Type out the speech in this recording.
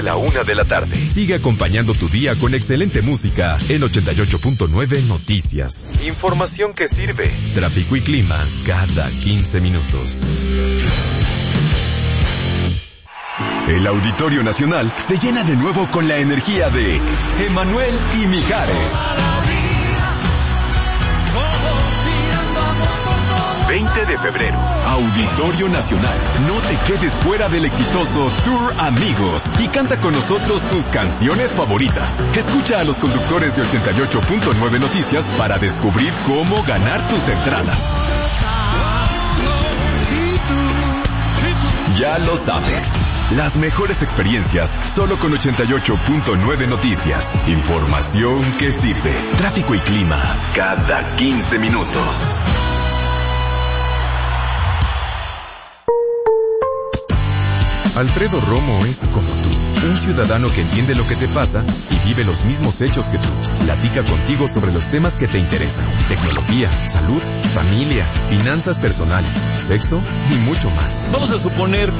1:00 p.m. Sigue acompañando tu día con excelente música en 88.9 Noticias. Información que sirve. Tráfico y clima cada 15 minutos. El Auditorio Nacional se llena de nuevo con la energía de Emanuel y Mijares. 20 de febrero, Auditorio Nacional. No te quedes fuera del exitoso Tour Amigos y canta con nosotros tus canciones favoritas. Escucha a los conductores de 88.9 Noticias para descubrir cómo ganar tus entradas. Ya lo sabes. Las mejores experiencias solo con 88.9 Noticias. Información que sirve. Tráfico y clima cada 15 minutos. Alfredo Romo es como tú, un ciudadano que entiende lo que te pasa y vive los mismos hechos que tú. Platica contigo sobre los temas que te interesan: tecnología, salud, familia, finanzas personales, sexo y mucho más. Vamos a suponer